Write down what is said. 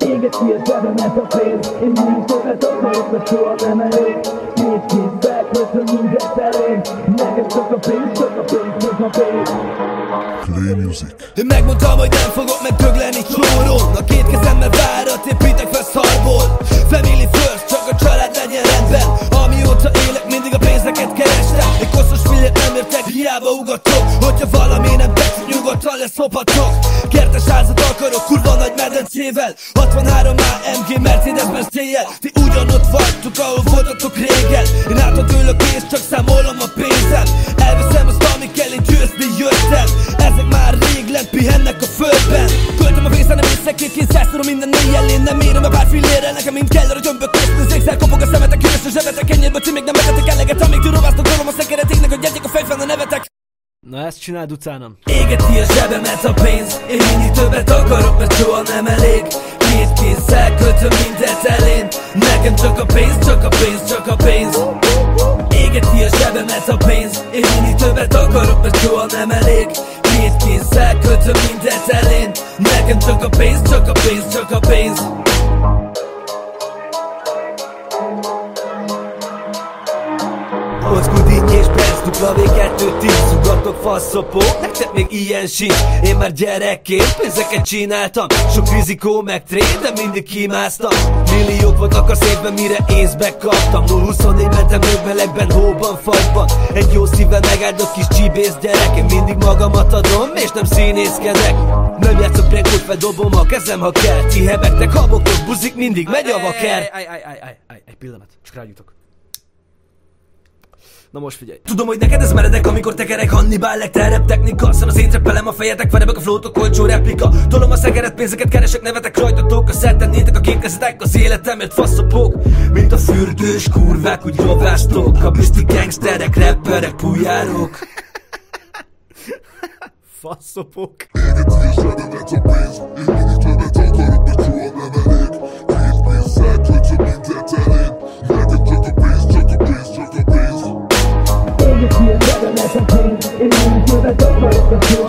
Égeti a zsebemet a pénz, én mindig többet akarok, mert soha nem elég. Két kézzel köszön mindent elén, nekem csak a pénz, csak a pénz, csak a pénz. Play music. Én megmondtam, hogy nem fogok megdögleni csórón. A két kezemmel várat építek fel szarból. Family first, csak a család legyen rendben. Amióta élek, mindig a pénzeket kerestem. Egy koszos fillet nem értek, hiába ugatok. Hogyha valami nem tetszik, nyugodtan leszophatok. Kertes házat akarok, kurva nagy medencével. 63 AMG Mercedes-Benz TL. Ti ugyanott vagytok, ahol voltatok régen. Én átott ülök és csak számolom a pénzem. Elveszem azt, ami kell, én győzni jöttem. Ezek már rég lent pihennek a földben. Költöm a pénzt, nem észre két százszorom minden éjjel. Én nem érom a pár fillérrel, nekem mind kell arra gyömbök köztő. Zégzel kopog a szemetek, üres a zsebetek. Ennyire ti még nem vetetek eleget, amíg ti rováztok rolom a szekeretéknek, hogy gyertek a fejfel, ne nevetek. Na ezt csináld utánam. Égeti a zsebemet a pénz, én mindig többet akarok, mert soha nem elég. Két kézzel kötöm mindent elén, nekem csak a pénz, csak a pénz, csak a pénz. Égeti a zsebemet a pénz, én mindig többet akarok, mert soha nem elég. Két kézzel kötöm mindent elén, nekem csak a pénz, csak a pénz, csak a pénz. Oszkudinny és Benz, W2-10, ugatok faszopók, nektek még ilyen sincs. Én már gyerekként pénzeket csináltam, sok rizikó meg trade, de mindig kimásztam. Milliók voltak a szépben, mire észbe kaptam. 0-24 mentem rögbelegben, hóban, fagyban. Egy jó szívvel megáldott kis csibész gyerek. Én mindig magamat adom, és nem színészkedek. Nem játszok brenkot, feldobom a kezem, ha kell. Ti hebegtek, habogtok, buzik, mindig megy a vaker. Egy pillanat, csak rágyújtok. Na most figyelj. Tudom, hogy neked ez meredek, amikor tekerek Hannibal Lecter rap technika. Szan az én treppelem a fejetek, ferebek a flótok, olcsó replika. Tolom a szegeret, pénzeket keresek, nevetek, rajtatok a szetten, nétek a kétkezetek az életemért faszopok. Mint a fürdős kurvák, úgy rovástok. A büszti gangsterek, rapperek, pujárok. Faszopok. Égeti a zsebemet a pénz, én mindig többet akarok, mert soha nem elég. Két pénzzel kötöm mindent elén, nekem csak a pénz, csak a pénz, csak a pénz. Égeti a zsebemet a pénz, én mindig többet akarok, mert soha